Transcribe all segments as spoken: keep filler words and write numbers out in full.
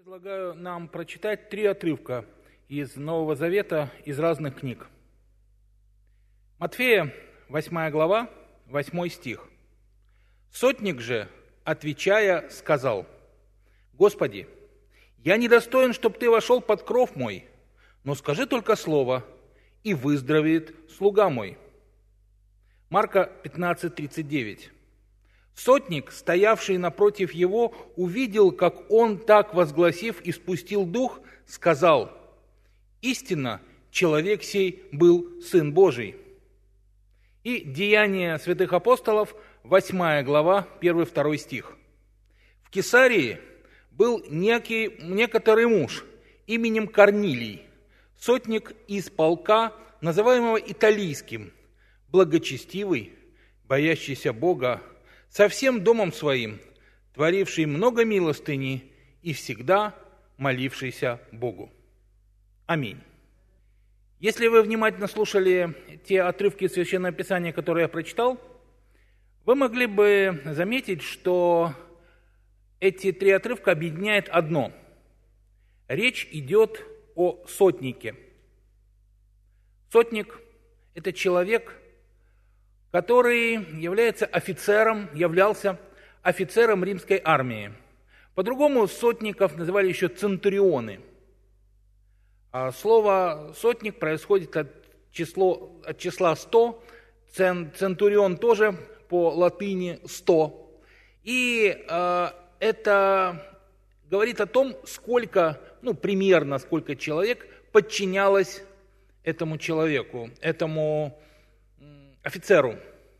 Предлагаю нам прочитать три отрывка из Нового Завета, из разных книг. Матфея, восьмая глава, восьмой стих. «Сотник же, отвечая, сказал: Господи, я недостоин, чтоб Ты вошел под кров мой, но скажи только слово, и выздоровеет слуга мой». Марка пятнадцать тридцать девять. Сотник, стоявший напротив его, увидел, как он, так возгласив, испустил дух, сказал: «Истинно, человек сей был Сын Божий». И Деяния святых апостолов, восьмая глава, первый-второй стих. В Кесарии был некий, некоторый муж именем Корнилий, сотник из полка, называемого Италийским, благочестивый, боящийся Бога, со всем домом своим, творивший много милостыни и всегда молившийся Богу. Аминь. Если вы внимательно слушали те отрывки Священного Писания, которые я прочитал, вы могли бы заметить, что эти три отрывка объединяет одно. Речь идет о сотнике. Сотник – это человек, который является офицером, являлся офицером римской армии. По-другому сотников называли еще центурионы. А слово «сотник» происходит от, число, от числа сто, центурион тоже по латыни сто. И э, это говорит о том, сколько, ну, примерно сколько человек подчинялось этому человеку, этому офицеру.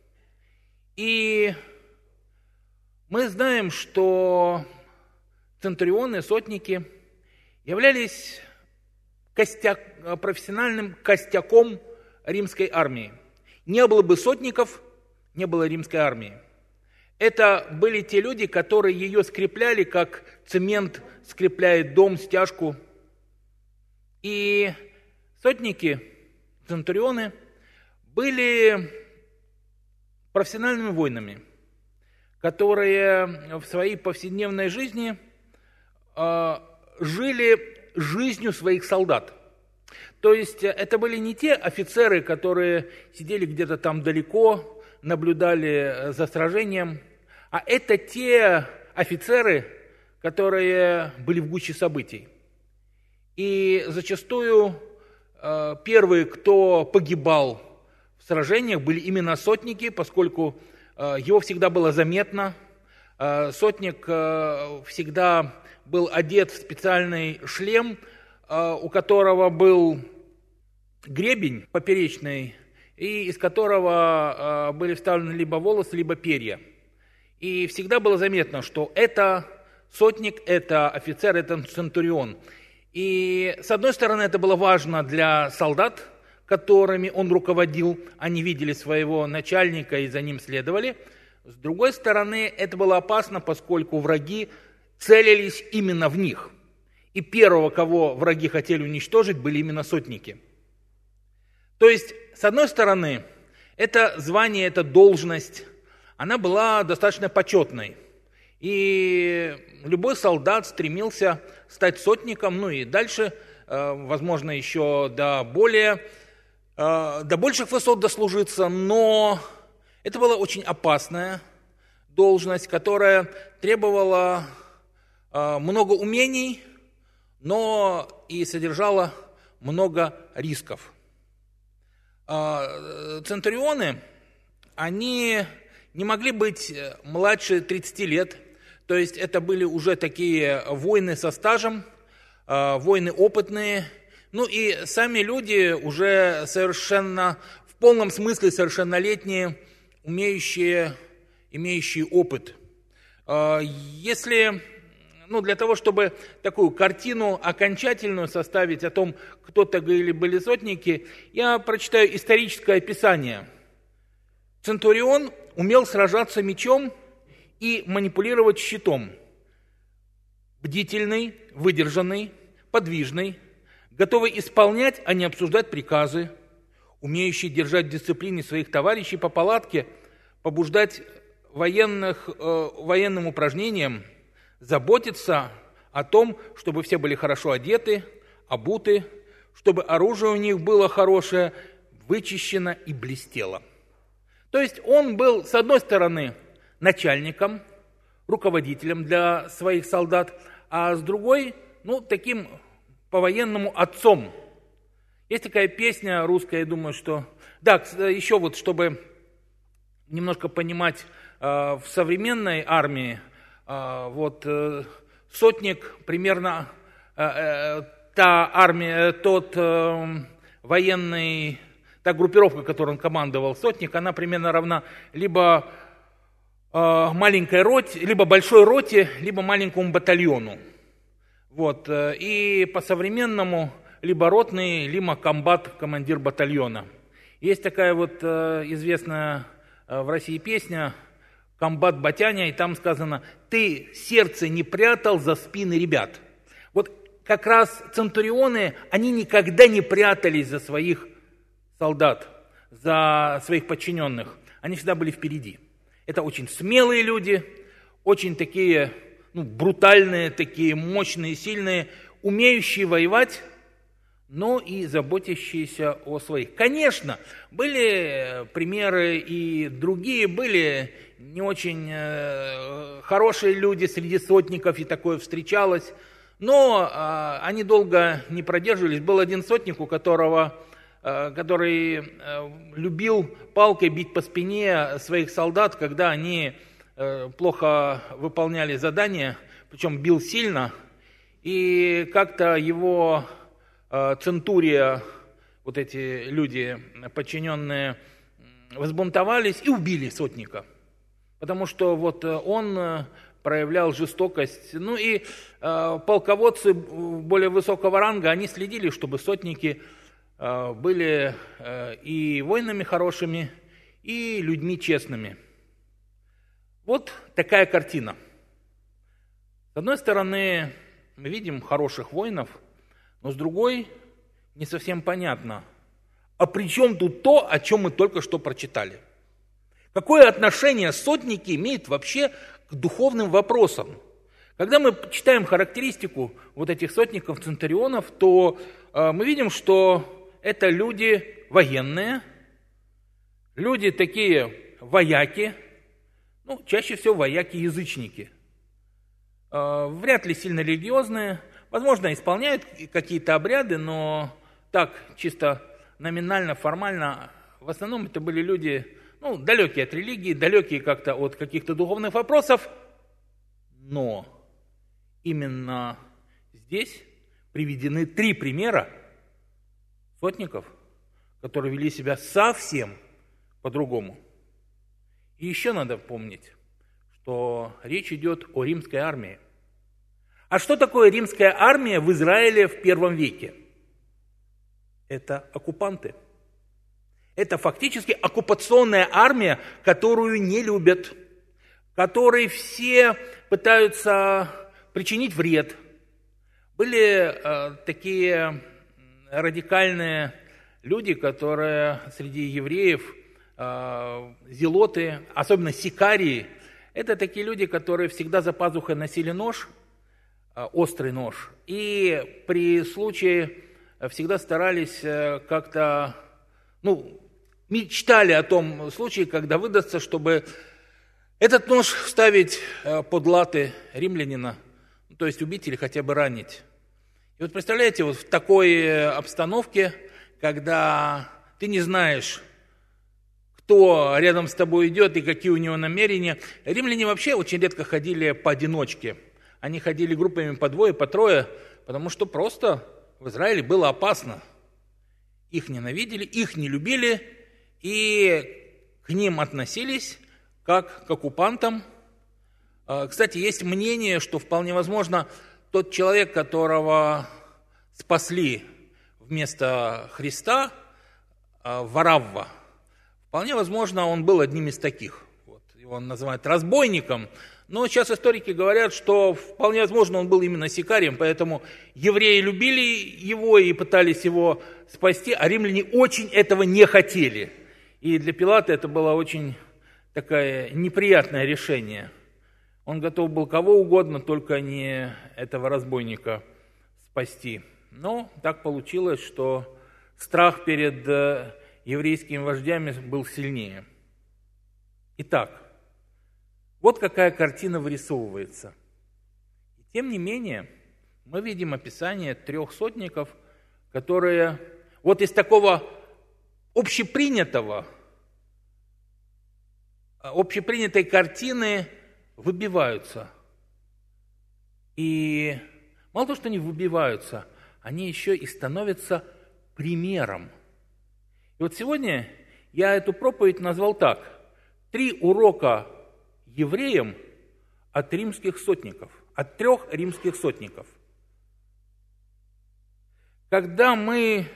И мы знаем, что центурионы, сотники являлись костяк, профессиональным костяком римской армии. Не было бы сотников, не было римской армии. Это были те люди, которые ее скрепляли, как цемент скрепляет дом, стяжку. И сотники, центурионы, были профессиональными воинами, которые в своей повседневной жизни э, жили жизнью своих солдат. То есть это были не те офицеры, которые сидели где-то там далеко, наблюдали за сражением, а это те офицеры, которые были в гуще событий. И зачастую э, первые, кто погибал в сражениях, были именно сотники, поскольку э, его всегда было заметно. Э, сотник э, всегда был одет в специальный шлем, э, у которого был гребень поперечный, и из которого э, были вставлены либо волосы, либо перья. И всегда было заметно, что это сотник, это офицер, это центурион. И с одной стороны, это было важно для солдат, которыми он руководил, они видели своего начальника и за ним следовали. С другой стороны, это было опасно, поскольку враги целились именно в них. И первого, кого враги хотели уничтожить, были именно сотники. То есть, с одной стороны, это звание, эта должность, она была достаточно почетной. И любой солдат стремился стать сотником, ну и дальше, возможно, еще до более... до больших высот дослужиться, но это была очень опасная должность, которая требовала много умений, но и содержала много рисков. Центурионы, они не могли быть младше тридцати лет, то есть это были уже такие воины со стажем, воины опытные. Ну и сами люди уже совершенно, в полном смысле совершеннолетние, умеющие, имеющие опыт. Если, ну, для того, чтобы такую картину окончательную составить о том, кто такие были сотники, я прочитаю историческое описание. Центурион умел сражаться мечом и манипулировать щитом. Бдительный, выдержанный, подвижный, готовый исполнять, а не обсуждать приказы, умеющий держать в дисциплине своих товарищей по палатке, побуждать военных, э, военным упражнениям, заботиться о том, чтобы все были хорошо одеты, обуты, чтобы оружие у них было хорошее, вычищено и блестело. То есть он был, с одной стороны, начальником, руководителем для своих солдат, а с другой, ну, таким по-военному отцом. Есть такая песня русская, я думаю, что... Да, еще вот, чтобы немножко понимать, в современной армии, вот сотник примерно, та армия, тот военный, та группировка, которой он командовал, сотник, она примерно равна либо маленькой роте, либо большой роте, либо маленькому батальону. Вот. И по-современному либо ротный, либо комбат, командир батальона. Есть такая вот известная в России песня «Комбат Батяня», и там сказано: «Ты сердце не прятал за спины ребят». Вот как раз центурионы, они никогда не прятались за своих солдат, за своих подчиненных. Они всегда были впереди. Это очень смелые люди, очень такие, ну, брутальные, такие мощные, сильные, умеющие воевать, но и заботящиеся о своих. Конечно, были примеры и другие, были не очень э, хорошие люди среди сотников, и такое встречалось, но э, они долго не продерживались. Был один сотник, у которого, э, который э, любил палкой бить по спине своих солдат, когда они э, плохо выполняли задания, причем бил сильно, и как-то его... Центурия, вот эти люди, подчиненные, возбунтовались и убили сотника. Потому что вот он проявлял жестокость. Ну и полководцы более высокого ранга, они следили, чтобы сотники были и воинами хорошими, и людьми честными. Вот такая картина. С одной стороны, мы видим хороших воинов, но с другой, не совсем понятно, а при чем тут то, о чем мы только что прочитали? Какое отношение сотники имеют вообще к духовным вопросам? Когда мы читаем характеристику вот этих сотников, центурионов, то э, мы видим, что это люди военные, люди такие вояки, ну, чаще всего вояки-язычники, э, вряд ли сильно религиозные. Возможно, исполняют какие-то обряды, но так, чисто номинально, формально, в основном это были люди, ну, далекие от религии, далекие как-то от каких-то духовных вопросов. Но именно здесь приведены три примера сотников, которые вели себя совсем по-другому. И еще надо помнить, что речь идет о римской армии. А что такое римская армия в Израиле в первом веке? Это оккупанты. Это фактически оккупационная армия, которую не любят, которой все пытаются причинить вред. Были э, такие радикальные люди, которые среди евреев, э, зелоты, особенно сикарии, это такие люди, которые всегда за пазухой носили нож, острый нож, и при случае всегда старались как-то, ну, мечтали о том случае, когда выдастся, чтобы этот нож вставить под латы римлянина, то есть убить или хотя бы ранить. И вот представляете, вот в такой обстановке, когда ты не знаешь, кто рядом с тобой идет и какие у него намерения, римляне вообще очень редко ходили поодиночке. Они ходили группами по двое, по трое, потому что просто в Израиле было опасно. Их ненавидели, их не любили, и к ним относились как к оккупантам. Кстати, есть мнение, что вполне возможно, тот человек, которого спасли вместо Христа, Варавва, вполне возможно, он был одним из таких. Вот. Его называют разбойником. Но сейчас историки говорят, что вполне возможно он был именно сикарием, поэтому евреи любили его и пытались его спасти, а римляне очень этого не хотели. И для Пилата это было очень такое неприятное решение. Он готов был кого угодно, только не этого разбойника спасти. Но так получилось, что страх перед еврейскими вождями был сильнее. Итак, вот какая картина вырисовывается. И тем не менее, мы видим описание трех сотников, которые вот из такого общепринятого, общепринятой картины выбиваются. И мало того, что они выбиваются, они еще и становятся примером. И вот сегодня я эту проповедь назвал так: «Три урока евреям от римских сотников, от трех римских сотников». Когда мы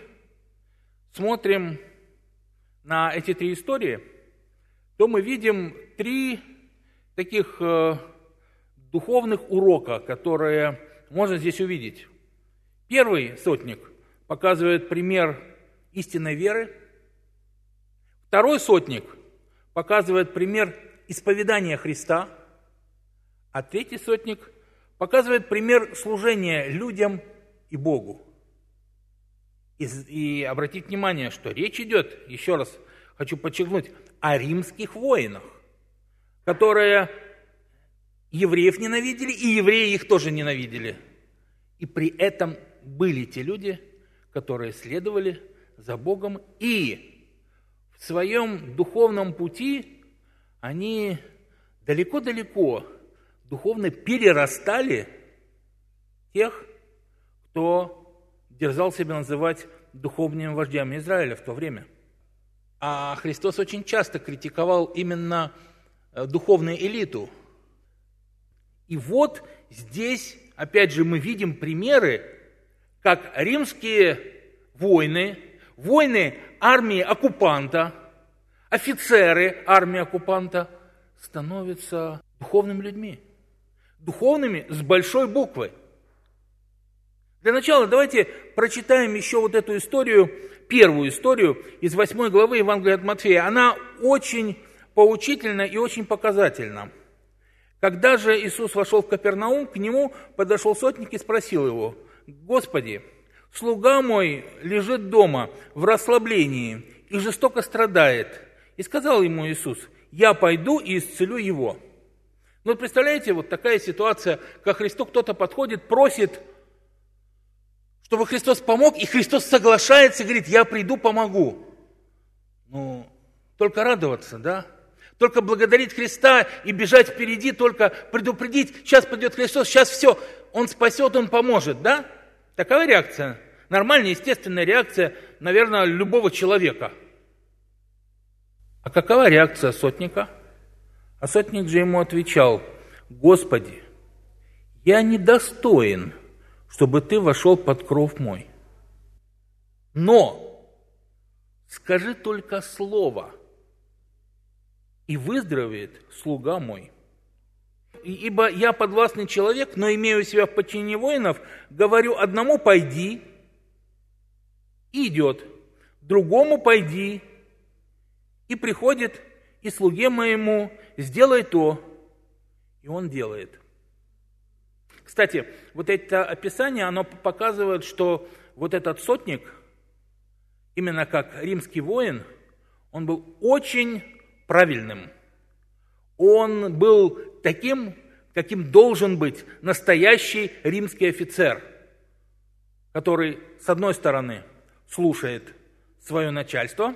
смотрим на эти три истории, то мы видим три таких э, духовных урока, которые можно здесь увидеть. Первый сотник показывает пример истинной веры. Второй сотник показывает пример исповедания Христа. А третий сотник показывает пример служения людям и Богу. И, и обратите внимание, что речь идет, еще раз хочу подчеркнуть, о римских воинах, которые евреев ненавидели, и евреи их тоже ненавидели. И при этом были те люди, которые следовали за Богом, и в своем духовном пути они далеко-далеко духовно перерастали тех, кто дерзал себя называть духовными вождями Израиля в то время. А Христос очень часто критиковал именно духовную элиту. И вот здесь, опять же, мы видим примеры, как римские воины, воины армии оккупанта, офицеры армии оккупанта становятся духовными людьми. Духовными с большой буквы. Для начала давайте прочитаем еще вот эту историю, первую историю из восьмой главы Евангелия от Матфея. Она очень поучительна и очень показательна. Когда же Иисус вошел в Капернаум, к нему подошел сотник и спросил его: «Господи, слуга мой лежит дома в расслаблении и жестоко страдает». И сказал ему Иисус: «Я пойду и исцелю его». Ну, вот представляете, вот такая ситуация, как Христу кто-то подходит, просит, чтобы Христос помог, и Христос соглашается и говорит: «Я приду, помогу». Ну, только радоваться, да? Только благодарить Христа и бежать впереди, только предупредить: сейчас придет Христос, сейчас все, Он спасет, Он поможет, да? Такая реакция, нормальная, естественная реакция, наверное, любого человека. А какова реакция сотника? А сотник же ему отвечал: «Господи, я недостоин, чтобы ты вошел под кров мой. Но скажи только слово, и выздоровеет слуга мой. Ибо я подвластный человек, но имею себя в подчинении воинов, говорю одному: пойди, и идет, другому: пойди, и приходит, и слуге моему: сделай то, и он делает». Кстати, вот это описание, оно показывает, что вот этот сотник, именно как римский воин, он был очень правильным. Он был таким, каким должен быть настоящий римский офицер, который, с одной стороны, слушает свое начальство,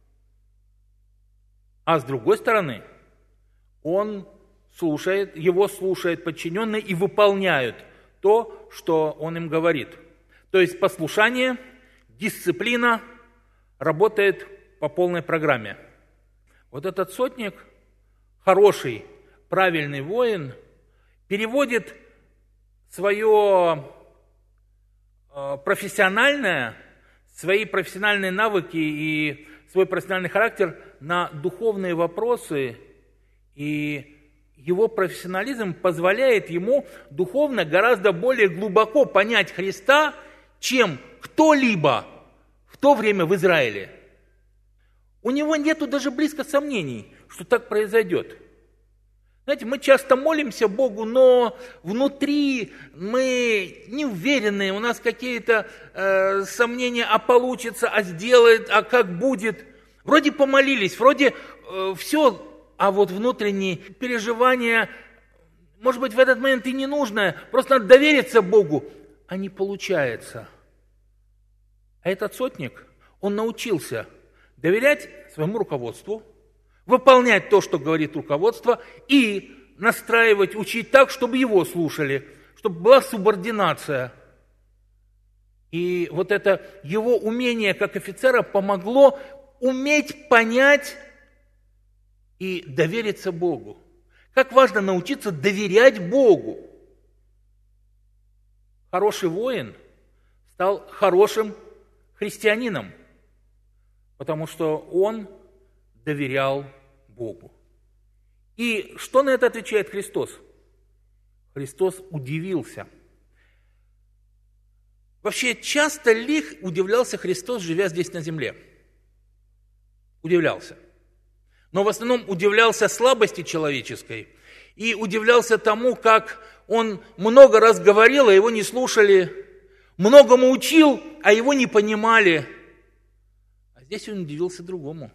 а с другой стороны, он слушает, его слушают подчиненные и выполняют то, что он им говорит. То есть послушание, дисциплина работает по полной программе. Вот этот сотник, хороший, правильный воин, переводит свое профессиональное, свои профессиональные навыки и свой профессиональный характер на духовные вопросы, и его профессионализм позволяет ему духовно гораздо более глубоко понять Христа, чем кто-либо в то время в Израиле. У него нету даже близко сомнений, что так произойдет. Знаете, мы часто молимся Богу, но внутри мы не уверены, у нас какие-то э, сомнения, а получится, а сделает, а как будет. Вроде помолились, вроде э, все, а вот внутренние переживания, может быть, в этот момент и не нужно, просто надо довериться Богу, а не получается. А этот сотник, он научился доверять своему руководству, выполнять то, что говорит руководство, и настраивать, учить так, чтобы его слушали, чтобы была субординация. И вот это его умение как офицера помогло уметь понять и довериться Богу. Как важно научиться доверять Богу. Хороший воин стал хорошим христианином, потому что он доверял Богу. И что на это отвечает Христос? Христос удивился. Вообще, часто ли удивлялся Христос, живя здесь на земле? Удивлялся. Но в основном удивлялся слабости человеческой и удивлялся тому, как он много раз говорил, а его не слушали, многому учил, а его не понимали. А здесь он удивился другому.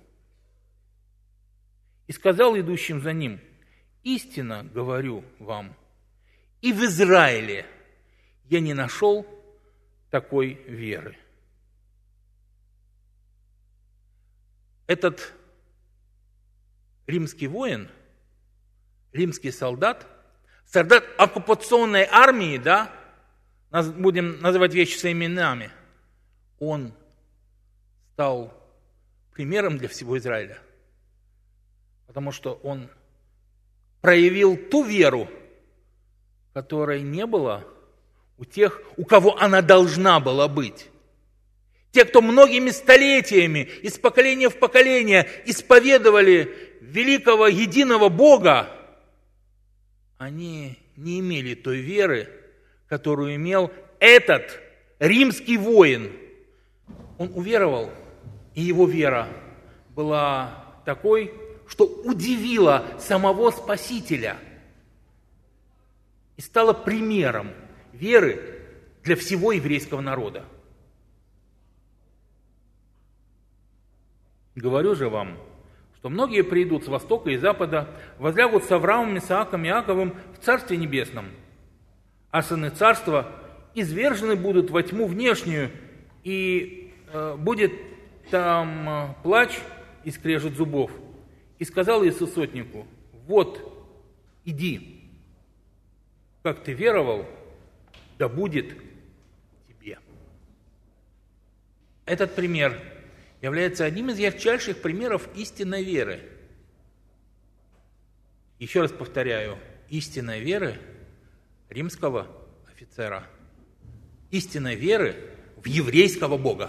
И сказал идущим за ним: истинно говорю вам, и в Израиле я не нашел такой веры. Этот римский воин, римский солдат, солдат оккупационной армии, да, будем называть вещи своими именами, он стал примером для всего Израиля. Потому что он проявил ту веру, которой не было у тех, у кого она должна была быть. Те, кто многими столетиями, из поколения в поколение исповедовали великого единого Бога, они не имели той веры, которую имел этот римский воин. Он уверовал, и его вера была такой, что удивило самого Спасителя и стало примером веры для всего еврейского народа. Говорю же вам, что многие придут с востока и запада, возлягут с Авраамом, Исааком и Иаковым в Царстве Небесном, а сыны Царства извержены будут во тьму внешнюю, и э, будет там э, плач и скрежет зубов. И сказал Иисус сотнику: вот, иди, как ты веровал, да будет тебе. Этот пример является одним из ярчайших примеров истинной веры. Еще раз повторяю, истинной веры римского офицера, истинной веры в еврейского Бога.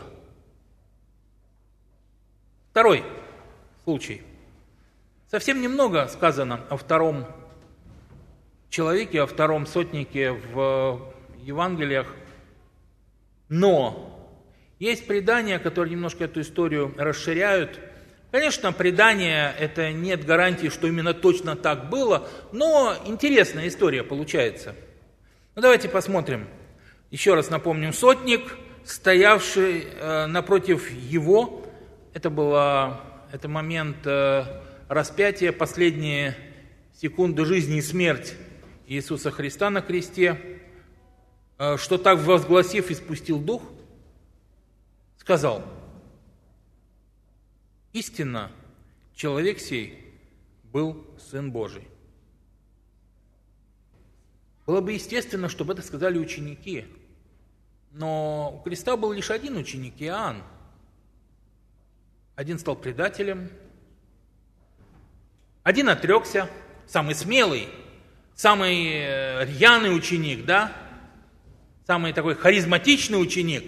Второй случай. Совсем немного сказано о втором человеке, о втором сотнике в Евангелиях, но есть предания, которые немножко эту историю расширяют. Конечно, предания – это нет гарантии, что именно точно так было, но интересная история получается. Ну, давайте посмотрим. Еще раз напомним, сотник, стоявший э, напротив его, это, было, это момент э, распятия, последние секунды жизни и смерти Иисуса Христа на кресте, э, что так возгласив, испустил дух, сказал: истинно, человек сей был Сын Божий. Было бы естественно, чтобы это сказали ученики, но у креста был лишь один ученик, Иоанн. Один стал предателем, один отрекся, самый смелый, самый рьяный ученик, да, самый такой харизматичный ученик.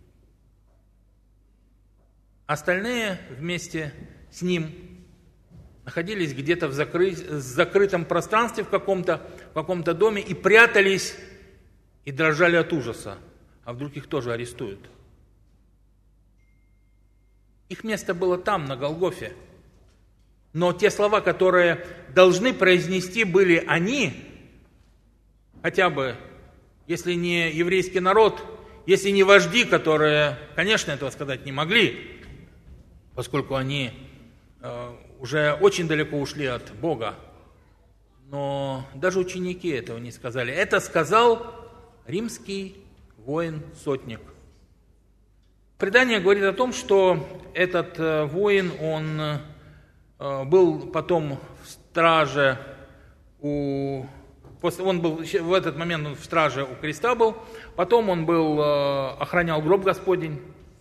Остальные вместе с ним находились где-то в закры... закрытом пространстве в каком-то, в каком-то доме и прятались, и дрожали от ужаса. А вдруг их тоже арестуют? Их место было там, на Голгофе. Но те слова, которые должны произнести были они, хотя бы, если не еврейский народ, если не вожди, которые, конечно, этого сказать не могли, поскольку они э, уже очень далеко ушли от Бога, но даже ученики этого не сказали. Это сказал римский воин-сотник. Предание говорит о том, что этот э, воин, он э, был потом в страже у... Он был в этот момент он в страже у креста был, потом он был, охранял гроб Господень,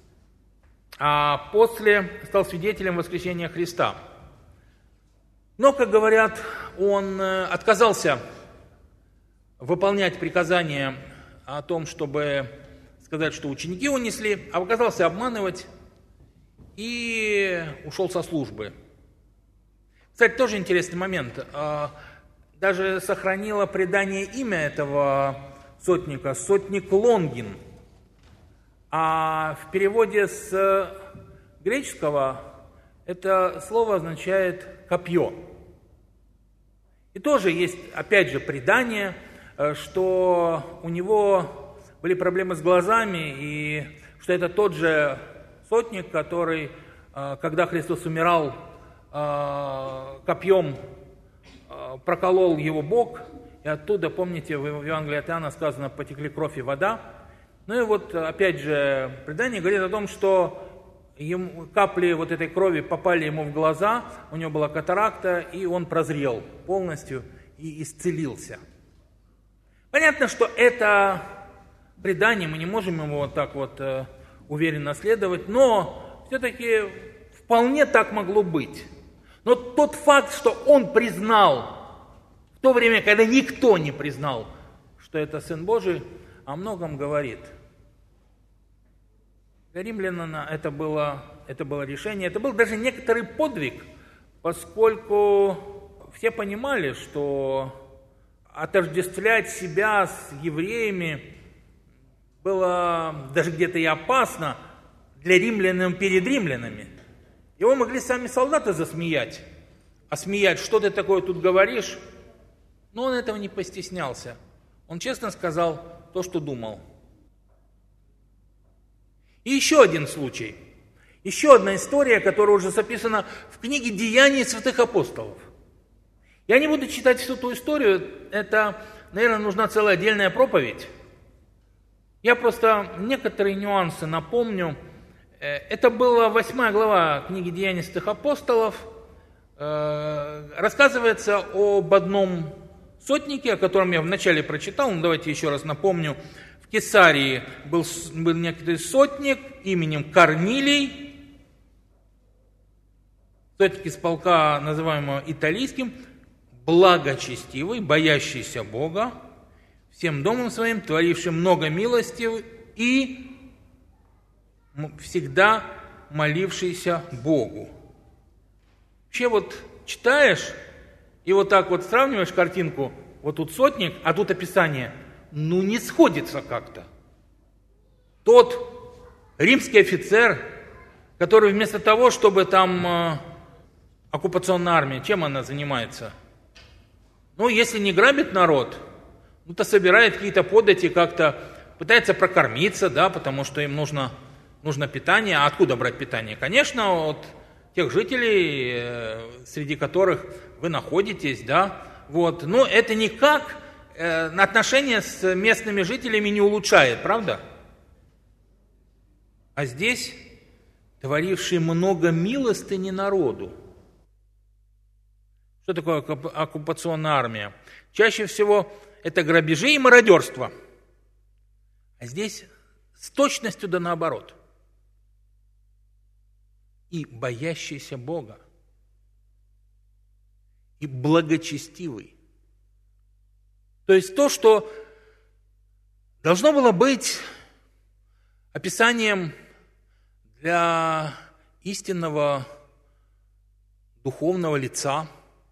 а после стал свидетелем воскресения Христа. Но, как говорят, он отказался выполнять приказания о том, чтобы сказать, что ученики унесли, а отказался обманывать и ушел со службы. Кстати, тоже интересный момент. Даже сохранило предание имя этого сотника, сотник Лонгин. А в переводе с греческого это слово означает «копье». И тоже есть, опять же, предание, что у него были проблемы с глазами, и что это тот же сотник, который, когда Христос умирал, копьем проколол его бок, и оттуда, помните, в Евангелии от Иоанна сказано, потекли кровь и вода. Ну и вот, опять же, предание говорит о том, что ему, капли вот этой крови попали ему в глаза, у него была катаракта, и он прозрел полностью и исцелился. Понятно, что это предание, мы не можем его вот так вот э, уверенно следовать, но все-таки вполне так могло быть. Но тот факт, что он признал, в то время, когда никто не признал, что это Сын Божий, о многом говорит. Для римлян это было, это было решение, это был даже некоторый подвиг, поскольку все понимали, что отождествлять себя с евреями было даже где-то и опасно для римлян перед римлянами. Его могли сами солдаты засмеять, а смеять, что ты такое тут говоришь? Но он этого не постеснялся. Он честно сказал то, что думал. И еще один случай. Еще одна история, которая уже записана в книге «Деяний святых апостолов». Я не буду читать всю ту историю, это, наверное, нужна целая отдельная проповедь. Я просто некоторые нюансы напомню. Это была восьмая глава книги «Деяний святых апостолов». Рассказывается об одном сотнике, о котором я вначале прочитал, но давайте еще раз напомню. В Кесарии был, был некий сотник именем Корнилий, сотник из полка, называемого Италийским, благочестивый, боящийся Бога, всем домом своим, творивший много милости и всегда молившийся Богу. Вообще вот читаешь и вот так вот сравниваешь картинку, вот тут сотник, а тут описание, ну не сходится как-то. Тот римский офицер, который вместо того, чтобы там э, оккупационная армия, чем она занимается? Ну, если не грабит народ, ну то собирает какие-то подати, как-то пытается прокормиться, да, потому что им нужно Нужно питание. А откуда брать питание? Конечно, от тех жителей, среди которых вы находитесь, да. Вот. Но это никак э, отношения с местными жителями не улучшает, правда? А здесь творивший много милостыни народу. Что такое оккупационная армия? Чаще всего это грабежи и мародерство. А здесь с точностью да наоборот. И боящийся Бога, и благочестивый. То есть то, что должно было быть описанием для истинного духовного лица,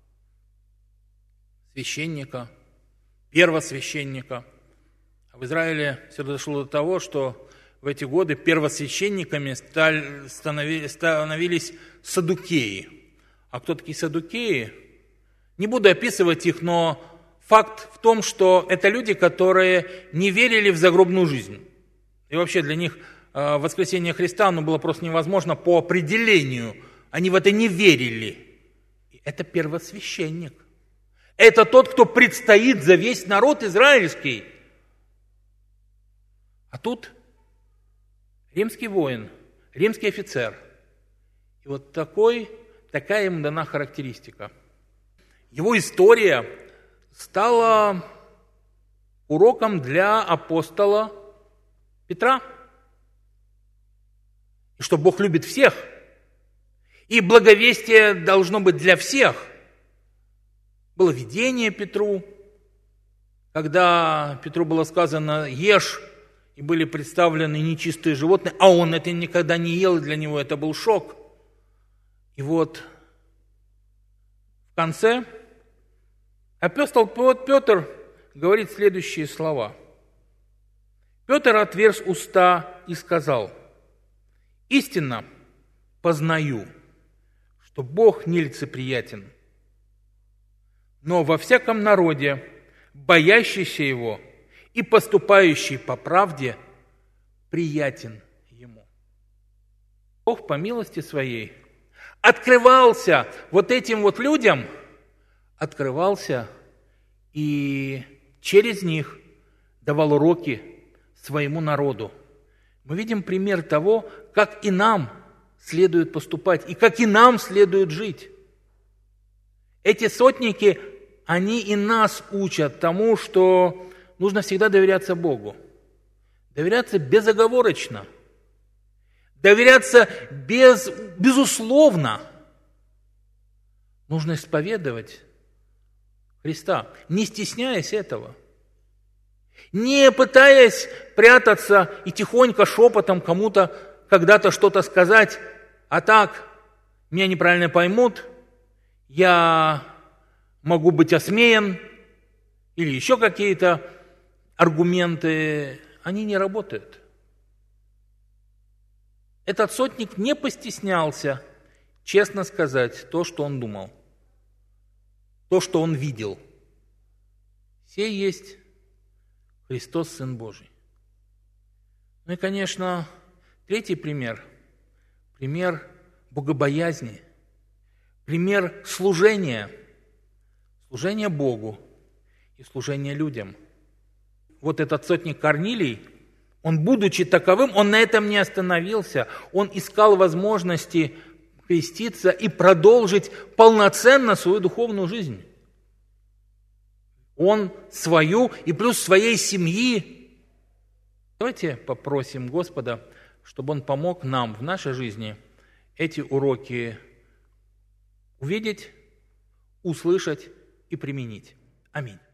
священника, первосвященника. В Израиле все дошло до того, что в эти годы первосвященниками стали, становились, становились саддукеи. А кто такие саддукеи? Не буду описывать их, но факт в том, что это люди, которые не верили в загробную жизнь. И вообще для них воскресение Христа оно было просто невозможно по определению. Они в это не верили. Это первосвященник. Это тот, кто предстоит за весь народ израильский. А тут римский воин, римский офицер. И вот такой, такая ему дана характеристика. Его история стала уроком для апостола Петра. И что Бог любит всех. И благовестие должно быть для всех. Было видение Петру, когда Петру было сказано «ешь», и были представлены нечистые животные, а он это никогда не ел, и для него это был шок. И вот в конце апостол Петр говорит следующие слова. Петр отверз уста и сказал: «Истинно познаю, что Бог нелицеприятен, но во всяком народе, боящийся Его и поступающий по правде, приятен Ему». Бог по милости Своей открывался вот этим вот людям, открывался и через них давал уроки своему народу. Мы видим пример того, как и нам следует поступать, и как и нам следует жить. Эти сотники, они и нас учат тому, что нужно всегда доверяться Богу. Доверяться безоговорочно. Доверяться без, безусловно. Нужно исповедовать Христа, не стесняясь этого. Не пытаясь прятаться и тихонько шепотом кому-то когда-то что-то сказать, а так, меня неправильно поймут, я могу быть осмеян, или еще какие-то аргументы, они не работают. Этот сотник не постеснялся честно сказать то, что он думал, то, что он видел. Сей есть Христос, Сын Божий. Ну и, конечно, третий пример. Пример богобоязни. Пример служения. Служения Богу и служения людям. Вот этот сотник Корнилий, он, будучи таковым, он на этом не остановился. Он искал возможности креститься и продолжить полноценно свою духовную жизнь. Он свою и плюс своей семьи. Давайте попросим Господа, чтобы Он помог нам в нашей жизни эти уроки увидеть, услышать и применить. Аминь.